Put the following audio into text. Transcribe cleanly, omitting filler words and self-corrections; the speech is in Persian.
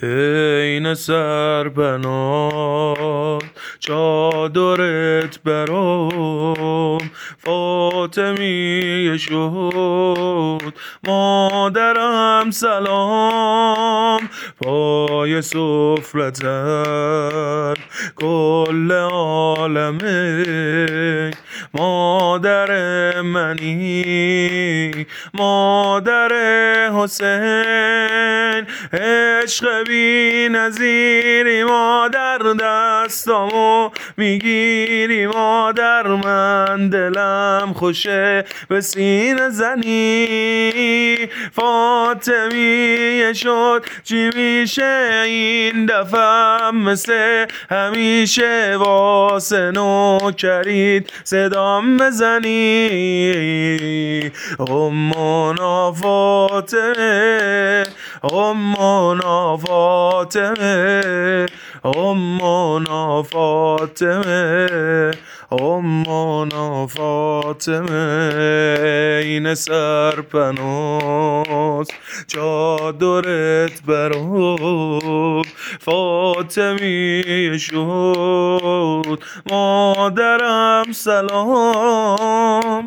عین سرپناه چادرت برام فاطمیه شد مادرم سلام پای سفرتن کل عالمه مادر منی مادر حسین عشق بی نظیری مادر دستامو میگیری مادر من دلم خوشه به سینه زنی فاطمیه شد چی میشه این دفعه مثل همیشه واسه نوکرید صدام بزنی امونا فاطمه امونا فاطمه امونا فاطمه امونا فاطمه این سرپناز چادرت برام فاطمیه شد مادرم سلام